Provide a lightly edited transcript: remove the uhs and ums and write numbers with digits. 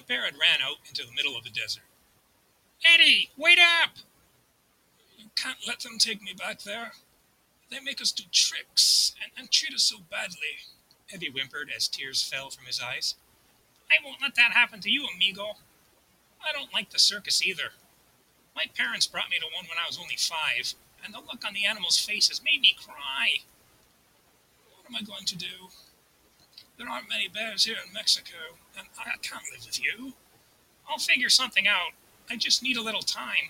pair had ran out into the middle of the desert. "Eddie, wait up! You can't let them take me back there. They make us do tricks and treat us so badly," Eddie whimpered as tears fell from his eyes. "I won't let that happen to you, amigo. I don't like the circus either. My parents brought me to one when I was only 5, and the look on the animals' faces made me cry. What am I going to do? There aren't many bears here in Mexico, and I can't live with you. I'll figure something out. I just need a little time."